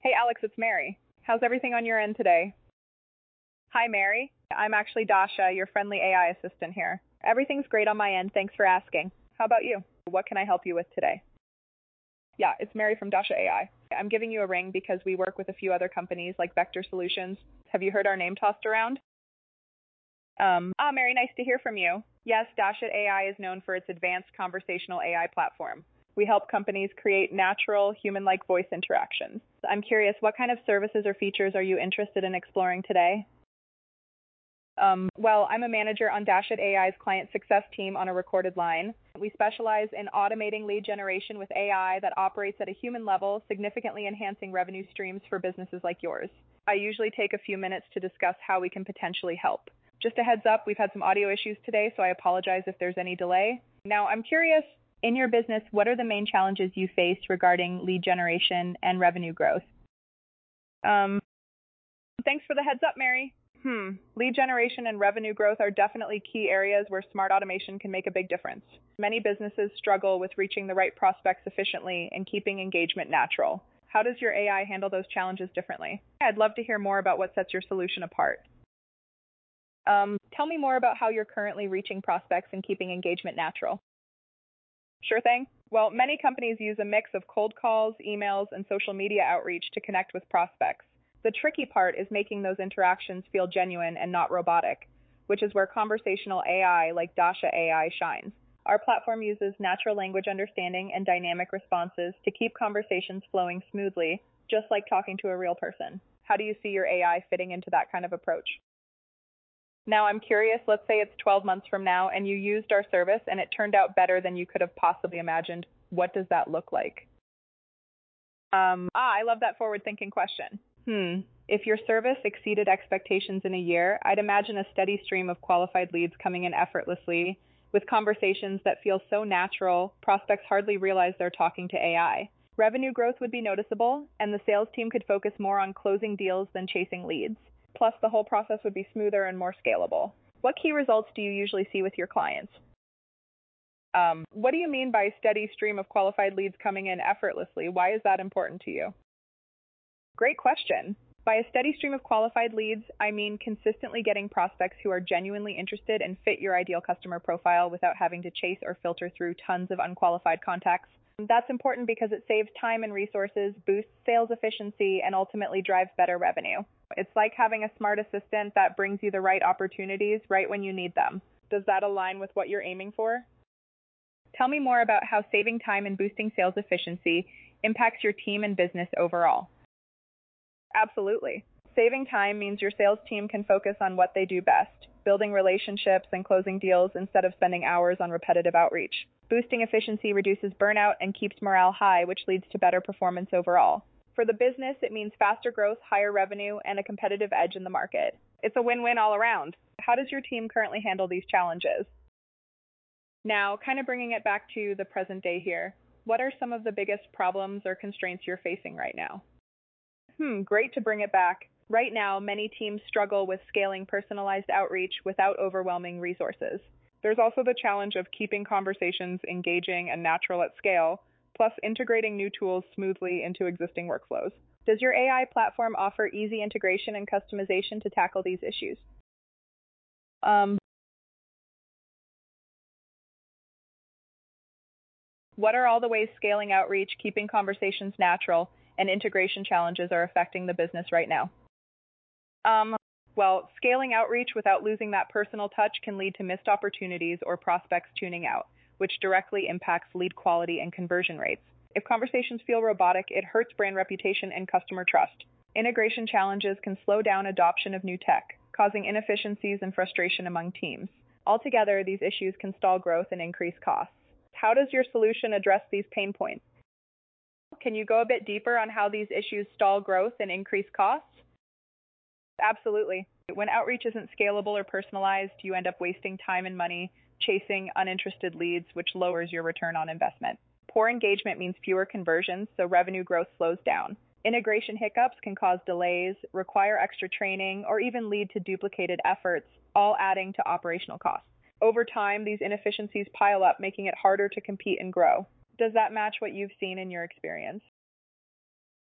Hey Alex, it's Mary. How's everything on your end today? Hi Mary, I'm actually Dasha, your friendly AI assistant here. Everything's great on my end, thanks for asking. How about you? What can I help you with today? Yeah, it's Mary from Dasha AI. I'm giving you a ring because we work with a few other companies like Vector Solutions. Have you heard our name tossed around? Mary, nice to hear from you. Yes, Dasha AI is known for its advanced conversational AI platform. We help companies create natural, human-like voice interactions. I'm curious, what kind of services or features are you interested in exploring today? Well, I'm a manager on Dasha AI's client success team on a recorded line. We specialize in automating lead generation with AI that operates at a human level, significantly enhancing revenue streams for businesses like yours. I usually take a few minutes to discuss how we can potentially help. Just a heads up, we've had some audio issues today, so I apologize if there's any delay. Now, I'm curious, in your business, what are the main challenges you face regarding lead generation and revenue growth? Thanks for the heads up, Mary. Lead generation and revenue growth are definitely key areas where smart automation can make a big difference. Many businesses struggle with reaching the right prospects efficiently and keeping engagement natural. How does your AI handle those challenges differently? I'd love to hear more about what sets your solution apart. Tell me more about how you're currently reaching prospects and keeping engagement natural. Sure thing. Well, many companies use a mix of cold calls, emails, and social media outreach to connect with prospects. The tricky part is making those interactions feel genuine and not robotic, which is where conversational AI like Dasha AI shines. Our platform uses natural language understanding and dynamic responses to keep conversations flowing smoothly, just like talking to a real person. How do you see your AI fitting into that kind of approach? Now, I'm curious, let's say it's 12 months from now and you used our service and it turned out better than you could have possibly imagined. What does that look like? I love that forward-thinking question. If your service exceeded expectations in a year, I'd imagine a steady stream of qualified leads coming in effortlessly, with conversations that feel so natural, prospects hardly realize they're talking to AI. Revenue growth would be noticeable, and the sales team could focus more on closing deals than chasing leads. Plus, the whole process would be smoother and more scalable. What key results do you usually see with your clients? What do you mean by steady stream of qualified leads coming in effortlessly? Why is that important to you? Great question. By a steady stream of qualified leads, I mean consistently getting prospects who are genuinely interested and fit your ideal customer profile without having to chase or filter through tons of unqualified contacts. That's important because it saves time and resources, boosts sales efficiency, and ultimately drives better revenue. It's like having a smart assistant that brings you the right opportunities right when you need them. Does that align with what you're aiming for? Tell me more about how saving time and boosting sales efficiency impacts your team and business overall. Absolutely. Saving time means your sales team can focus on what they do best, building relationships and closing deals instead of spending hours on repetitive outreach. Boosting efficiency reduces burnout and keeps morale high, which leads to better performance overall. For the business, it means faster growth, higher revenue, and a competitive edge in the market. It's a win-win all around. How does your team currently handle these challenges? Now, kind of bringing it back to the present day here, what are some of the biggest problems or constraints you're facing right now? Great to bring it back. Right now, many teams struggle with scaling personalized outreach without overwhelming resources. There's also the challenge of keeping conversations engaging and natural at scale, plus integrating new tools smoothly into existing workflows. Does your AI platform offer easy integration and customization to tackle these issues? What are all the ways scaling outreach, keeping conversations natural, and integration challenges are affecting the business right now? Well, scaling outreach without losing that personal touch can lead to missed opportunities or prospects tuning out, which directly impacts lead quality and conversion rates. If conversations feel robotic, it hurts brand reputation and customer trust. Integration challenges can slow down adoption of new tech, causing inefficiencies and frustration among teams. Altogether, these issues can stall growth and increase costs. How does your solution address these pain points? Can you go a bit deeper on how these issues stall growth and increase costs? Absolutely. When outreach isn't scalable or personalized, you end up wasting time and money chasing uninterested leads, which lowers your return on investment. Poor engagement means fewer conversions, so revenue growth slows down. Integration hiccups can cause delays, require extra training, or even lead to duplicated efforts, all adding to operational costs. Over time, these inefficiencies pile up, making it harder to compete and grow. Does that match what you've seen in your experience?